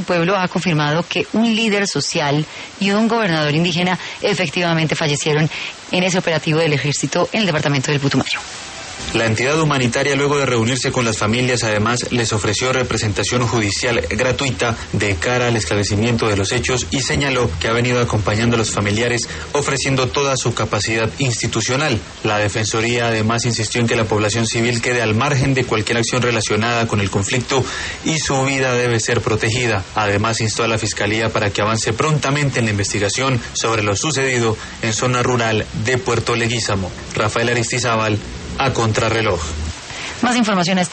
pueblo ha confirmado que un líder social y un gobernador indígena efectivamente fallecieron en ese operativo del ejército en el departamento del Putumayo. La entidad humanitaria, luego de reunirse con las familias, además les ofreció representación judicial gratuita de cara al esclarecimiento de los hechos y señaló que ha venido acompañando a los familiares ofreciendo toda su capacidad institucional. La Defensoría además insistió en que la población civil quede al margen de cualquier acción relacionada con el conflicto y su vida debe ser protegida. Además instó a la Fiscalía para que avance prontamente en la investigación sobre lo sucedido en zona rural de Puerto Leguízamo. Rafael Aristizábal, a Contrarreloj. Más información